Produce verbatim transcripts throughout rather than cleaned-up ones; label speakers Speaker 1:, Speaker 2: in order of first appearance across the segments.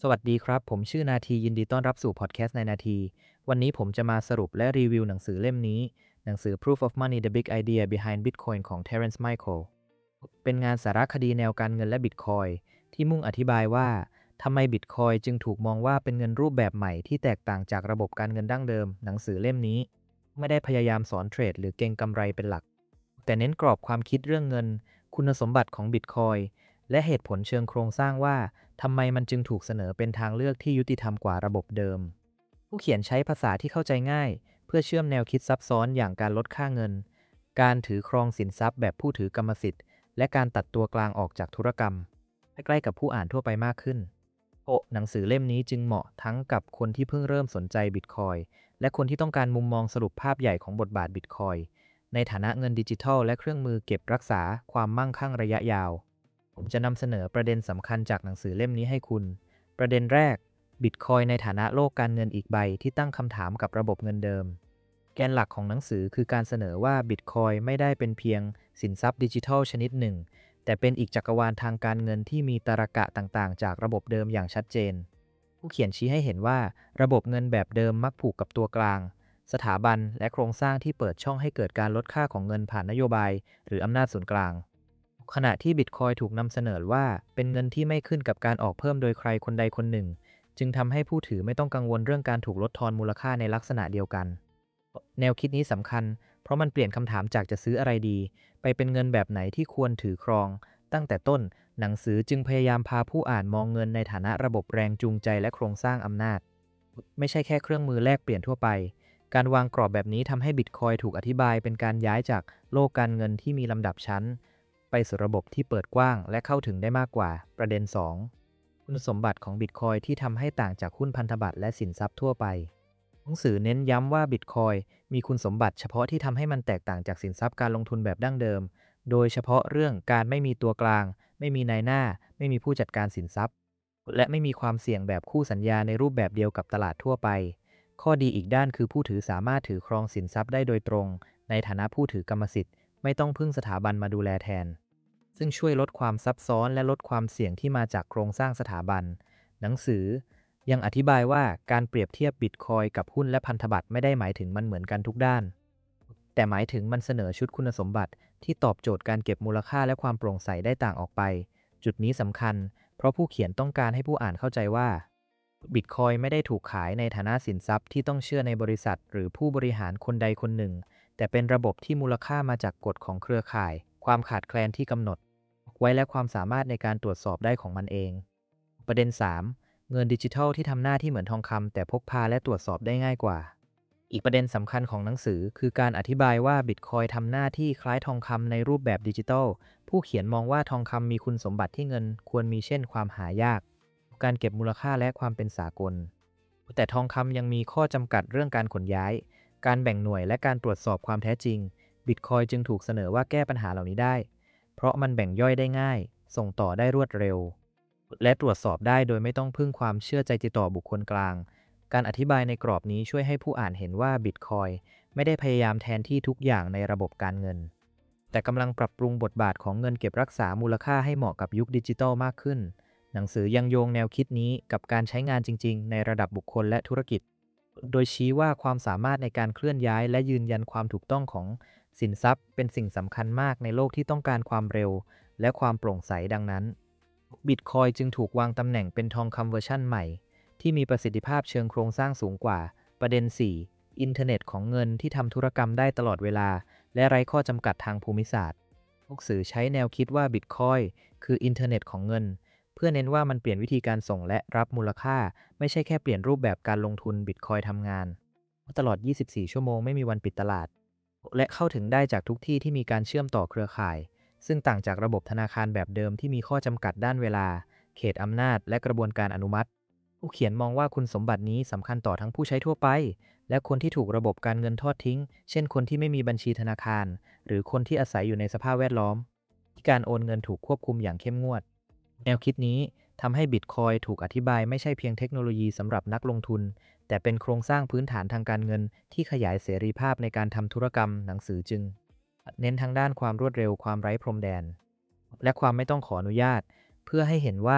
Speaker 1: สวัสดีครับผมชื่อนาทียินดีต้อนรับสู่พอดแคสต์ในนาทีวันนี้ผมจะมาสรุปและรีวิวหนังสือเล่มนี้หนังสือ Proof of Money: The Big Idea Behind Bitcoin ของ Terence Michael เป็นงานสารคดีแนวการเงินและ Bitcoin ที่มุ่งอธิบายว่าทำไม Bitcoin จึงถูกมองว่าเป็นเงินรูปแบบใหม่ที่แตกต่างจากระบบการเงินดั้งเดิมหนังสือเล่มนี้ไม่ได้พยายามสอนเทรดหรือเก็งกำไรเป็นหลักแต่เน้นกรอบความคิดเรื่องเงินคุณสมบัติของ Bitcoin และเหตุผลเชิงโครงสร้างว่าทำไมมันจึงถูกเสนอเป็นทางเลือกที่ยุติธรรมกว่าระบบเดิมผู้เขียนใช้ภาษาที่เข้าใจง่ายเพื่อเชื่อมแนวคิดซับซ้อนอย่างการลดค่าเงินการถือครองสินทรัพย์แบบผู้ถือกรรมสิทธิ์และการตัดตัวกลางออกจากธุรกรรมให้ใกล้กับผู้อ่านทั่วไปมากขึ้นโอ้หนังสือเล่มนี้จึงเหมาะทั้งกับคนที่เพิ่งเริ่มสนใจบิตคอยและคนที่ต้องการมุมมองสรุปภาพใหญ่ของบทบาทบิตคอยในฐานะเงินดิจิทัลและเครื่องมือเก็บรักษาความมั่งคั่งระยะยาวผมจะนำเสนอประเด็นสำคัญจากหนังสือเล่มนี้ให้คุณประเด็นแรกบิตคอยในฐานะโลกการเงินอีกใบที่ตั้งคำถามกับระบบเงินเดิมแกนหลักของหนังสือคือการเสนอว่าบิตคอยไม่ได้เป็นเพียงสินทรัพย์ดิจิทัลชนิดหนึ่งแต่เป็นอีกจักรวาลทางการเงินที่มีตรรกะต่างๆจากระบบเดิมอย่างชัดเจนผู้เขียนชี้ให้เห็นว่าระบบเงินแบบเดิมมักผูกกับตัวกลางสถาบันและโครงสร้างที่เปิดช่องให้เกิดการลดค่าของเงินผ่านนโยบายหรืออำนาจศูนย์กลางขณะที่บิตคอยถูกนำเสนอว่าเป็นเงินที่ไม่ขึ้นกับการออกเพิ่มโดยใครคนใดคนหนึ่งจึงทำให้ผู้ถือไม่ต้องกังวลเรื่องการถูกลดทอนมูลค่าในลักษณะเดียวกันแนวคิดนี้สำคัญเพราะมันเปลี่ยนคำถามจากจะซื้ออะไรดีไปเป็นเงินแบบไหนที่ควรถือครองตั้งแต่ต้นหนังสือจึงพยายามพาผู้อ่านมองเงินในฐานะระบบแรงจูงใจและโครงสร้างอำนาจไม่ใช่แค่เครื่องมือแลกเปลี่ยนทั่วไปการวางกรอบแบบนี้ทำให้บิตคอยถูกอธิบายเป็นการย้ายจากโลกการเงินที่มีลำดับชั้นไปสู่ระบบที่เปิดกว้างและเข้าถึงได้มากกว่าประเด็นสองคุณสมบัติของบิตคอยที่ทำให้ต่างจากหุ้นพันธบัตรและสินทรัพย์ทั่วไปหนังสือเน้นย้ำว่าบิตคอยมีคุณสมบัติเฉพาะที่ทำให้มันแตกต่างจากสินทรัพย์การลงทุนแบบดั้งเดิมโดยเฉพาะเรื่องการไม่มีตัวกลางไม่มีนายหน้าไม่มีผู้จัดการสินทรัพย์และไม่มีความเสี่ยงแบบคู่สัญญาในรูปแบบเดียวกับตลาดทั่วไปข้อดีอีกด้านคือผู้ถือสามารถถือครองสินทรัพย์ได้โดยตรงในฐานะผู้ถือกรรมสิทธิ์ไม่ต้องพึ่งสถาบันมาดูแลแทนซึ่งช่วยลดความซับซ้อนและลดความเสี่ยงที่มาจากโครงสร้างสถาบันหนังสือยังอธิบายว่าการเปรียบเทียบบิตคอยกับหุ้นและพันธบัตรไม่ได้หมายถึงมันเหมือนกันทุกด้านแต่หมายถึงมันเสนอชุดคุณสมบัติที่ตอบโจทย์การเก็บมูลค่าและความโปร่งใสได้ต่างออกไปจุดนี้สำคัญเพราะผู้เขียนต้องการให้ผู้อ่านเข้าใจว่าบิตคอยไม่ได้ถูกขายในฐานะสินทรัพย์ที่ต้องเชื่อในบริษัทหรือผู้บริหารคนใดคนหนึ่งแต่เป็นระบบที่มูลค่ามาจากกฎของเครือข่ายความขาดแคลนที่กำหนดไว้และความสามารถในการตรวจสอบได้ของมันเองประเด็นสามเงินดิจิทัลที่ทำหน้าที่เหมือนทองคำแต่พกพาและตรวจสอบได้ง่ายกว่าอีกประเด็นสำคัญของหนังสือคือการอธิบายว่าบิตคอยทำหน้าที่คล้ายทองคำในรูปแบบดิจิทัลผู้เขียนมองว่าทองคำมีคุณสมบัติที่เงินควรมีเช่นความหายากการเก็บมูลค่าและความเป็นสากลแต่ทองคำยังมีข้อจำกัดเรื่องการขนย้ายการแบ่งหน่วยและการตรวจสอบความแท้จริงบิตคอยจึงถูกเสนอว่าแก้ปัญหาเหล่านี้ได้เพราะมันแบ่งย่อยได้ง่ายส่งต่อได้รวดเร็วและตรวจสอบได้โดยไม่ต้องพึ่งความเชื่อใจติดต่อบุคคลกลางการอธิบายในกรอบนี้ช่วยให้ผู้อ่านเห็นว่าบิตคอยไม่ได้พยายามแทนที่ทุกอย่างในระบบการเงินแต่กำลังปรับปรุงบทบาทของเงินเก็บรักษามูลค่าให้เหมาะกับยุคดิจิทัลมากขึ้นหนังสือยังโยงแนวคิดนี้กับการใช้งานจริงๆในระดับบุคคลและธุรกิจโดยชี้ว่าความสามารถในการเคลื่อนย้ายและยืนยันความถูกต้องของสินทรัพย์เป็นสิ่งสำคัญมากในโลกที่ต้องการความเร็วและความโปร่งใสดังนั้นบิตคอยจึงถูกวางตำแหน่งเป็นทองคำเวอร์ชั่นใหม่ที่มีประสิทธิภาพเชิงโครงสร้างสูงกว่าประเด็นสี่อินเทอร์เน็ตของเงินที่ทำธุรกรรมได้ตลอดเวลาและไร้ข้อจำกัดทางภูมิศาสตร์หนังสือใช้แนวคิดว่าบิตคอยคืออินเทอร์เน็ตของเงินเพื่อเน้นว่ามันเปลี่ยนวิธีการส่งและรับมูลค่าไม่ใช่แค่เปลี่ยนรูปแบบการลงทุนบิตคอยทำงานตลอดยี่สิบสี่ชั่วโมงไม่มีวันปิดตลาดและเข้าถึงได้จากทุกที่ที่มีการเชื่อมต่อเครือข่ายซึ่งต่างจากระบบธนาคารแบบเดิมที่มีข้อจำกัดด้านเวลาเขตอำนาจและกระบวนการอนุมัติผู้เขียนมองว่าคุณสมบัตินี้สำคัญต่อทั้งผู้ใช้ทั่วไปและคนที่ถูกระบบการเงินทอดทิ้งเช่นคนที่ไม่มีบัญชีธนาคารหรือคนที่อาศัยอยู่ในสภาพแวดล้อมที่การโอนเงินถูกควบคุมอย่างเข้มงวดแนวคิดนี้ทำให้บิตคอยถูกอธิบายไม่ใช่เพียงเทคโนโลยีสำหรับนักลงทุนแต่เป็นโครงสร้างพื้นฐานทางการเงินที่ขยายเสรีภาพในการทำธุรกรรมหนังสือจึงเน้นทางด้านความรวดเร็วความไร้พรมแดนและความไม่ต้องขออนุญาตเพื่อให้เห็นว่า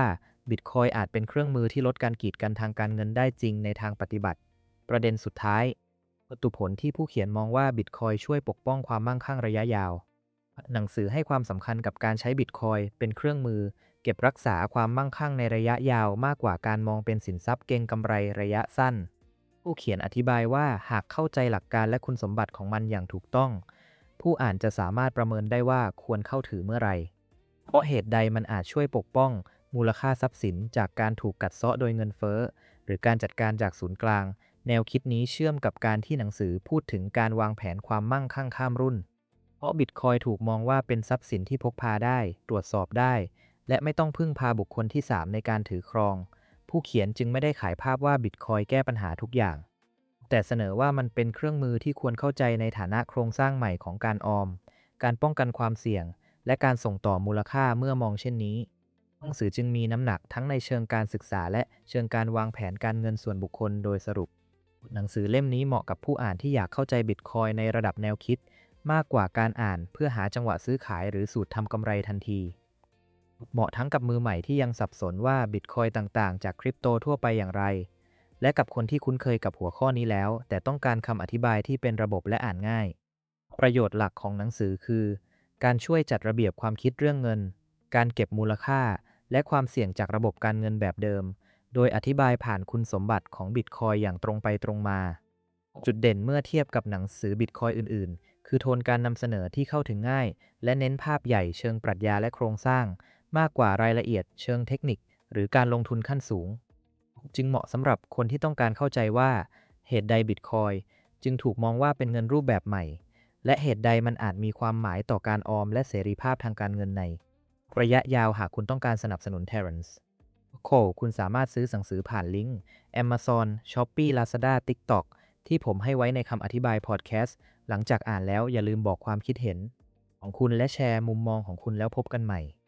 Speaker 1: Bitcoin อาจเป็นเครื่องมือที่ลดการกีดกันทางการเงินได้จริงในทางปฏิบัติประเด็นสุดท้ายวัตถุผลที่ผู้เขียนมองว่า Bitcoin ช่วยปกป้องความมั่งคั่งระยะยาวหนังสือให้ความสำคัญกับการใช้ Bitcoin เป็นเครื่องมือเก็บรักษาความมั่งคั่งในระยะยาวมากกว่าการมองเป็นสินทรัพย์เก็งกำไรระยะสั้นผู้เขียนอธิบายว่าหากเข้าใจหลักการและคุณสมบัติของมันอย่างถูกต้องผู้อ่านจะสามารถประเมินได้ว่าควรเข้าถือเมื่อไหร่เพราะเหตุใดมันอาจช่วยปกป้องมูลค่าทรัพย์สินจากการถูกกัดเซาะโดยเงินเฟ้อหรือการจัดการจากศูนย์กลางแนวคิดนี้เชื่อมกับการที่หนังสือพูดถึงการวางแผนความมั่งคั่งข้ามรุ่นเพราะบิตคอยถูกมองว่าเป็นทรัพย์สินที่พกพาได้ตรวจสอบได้และไม่ต้องพึ่งพาบุคคลที่สามในการถือครองผู้เขียนจึงไม่ได้ขายภาพว่าบิตคอยแก้ปัญหาทุกอย่างแต่เสนอว่ามันเป็นเครื่องมือที่ควรเข้าใจในฐานะโครงสร้างใหม่ของการออมการป้องกันความเสี่ยงและการส่งต่อมูลค่าเมื่อมองเช่นนี้หนังสือจึงมีน้ำหนักทั้งในเชิงการศึกษาและเชิงการวางแผนการเงินส่วนบุคคลโดยสรุปหนังสือเล่มนี้เหมาะกับผู้อ่านที่อยากเข้าใจบิตคอยในระดับแนวคิดมากกว่าการอ่านเพื่อหาจังหวะซื้อขายหรือสูตรทำกำไรทันทีเหมาะทั้งกับมือใหม่ที่ยังสับสนว่าบิตคอยต่างๆจากคริปโตทั่วไปอย่างไรและกับคนที่คุ้นเคยกับหัวข้อนี้แล้วแต่ต้องการคำอธิบายที่เป็นระบบและอ่านง่ายประโยชน์หลักของหนังสือคือการช่วยจัดระเบียบความคิดเรื่องเงินการเก็บมูลค่าและความเสี่ยงจากระบบการเงินแบบเดิมโดยอธิบายผ่านคุณสมบัติของบิตคอยอย่างตรงไปตรงมาจุดเด่นเมื่อเทียบกับหนังสือบิตคอยอื่นๆคือโทนการนำเสนอที่เข้าถึงง่ายและเน้นภาพใหญ่เชิงปรัชญาและโครงสร้างมากกว่ารายละเอียดเชิงเทคนิคหรือการลงทุนขั้นสูงจึงเหมาะสำหรับคนที่ต้องการเข้าใจว่าเหตุใดบิตคอยจึงถูกมองว่าเป็นเงินรูปแบบใหม่และเหตุใดมันอาจมีความหมายต่อการออมและเสรีภาพทางการเงินในระยะยาวหากคุณต้องการสนับสนุน Terence โคคุณสามารถซื้อหนังสือผ่านลิงก์ Amazon, Shopee, Lazada, TikTok ที่ผมให้ไว้ในคำอธิบายพอดแคสต์หลังจากอ่านแล้วอย่าลืมบอกความคิดเห็นของคุณและแชร์มุมมองของคุณแล้วพบกันใหม่